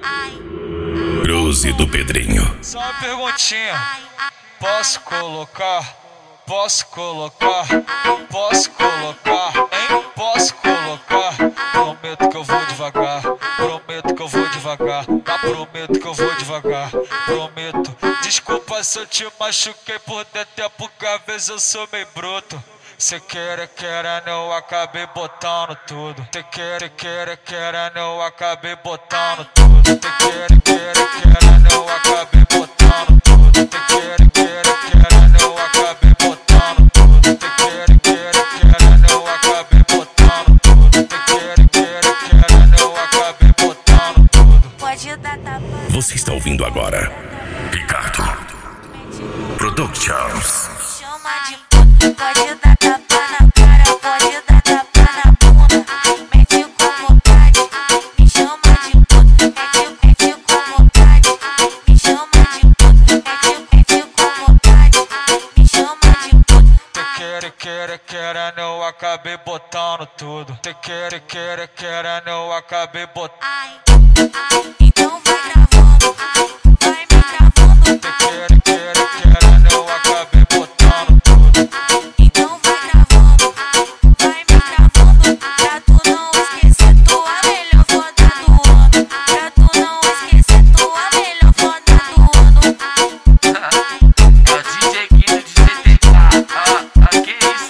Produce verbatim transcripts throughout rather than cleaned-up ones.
Cruze do Pedrinho. Só uma perguntinha. Posso colocar? Posso colocar? Posso colocar? Hein? Posso colocar? Prometo que eu vou devagar. Prometo que eu vou devagar. Tá, prometo que eu vou devagar. Prometo. Desculpa se eu te machuquei por dentro, porque às vezes eu sou meio bruto. Cê quer, quer, eu acabei botando tudo. Cê quer, quer, quer, eu acabei botando tudo. Cê quer, quer, quer, eu acabei botando tudo. Cê quer, quer, quer, eu acabei botando tudo. Cê quer, quer, quer, eu acabei botando tudo. Cê quer, quer, quer, eu acabei botando tudo. Pode dar tapa. Você está ouvindo agora Ricardo Productions. Chama de puta, pode dar tapa na cara, pode dar tapa na bunda. Mete com vontade, me chama de puta. Mete, mete com vontade, me chama de puta. Mete, mete com vontade, me chama de puta. Cê quer, quer, quer, eu acabei botando tudo. Cê quer, quer, quer, eu acabei botando. Ai, ai, então vai gravando, vai me gravando. Cê quer, quer, quer, eu acabei botando tudo. Então vai gravando, vai me gravando. Pra tu não esquecer tua melhor foda do ano. Pra tu não esquecer tua melhor foda do ano. É o D J Guido de C T K. Ah, ah, que isso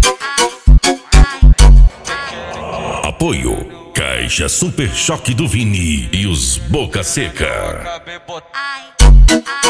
aí? Apoio Caixa Super Choque do Vini e os Boca Seca. Acabei botando. Ai, ai.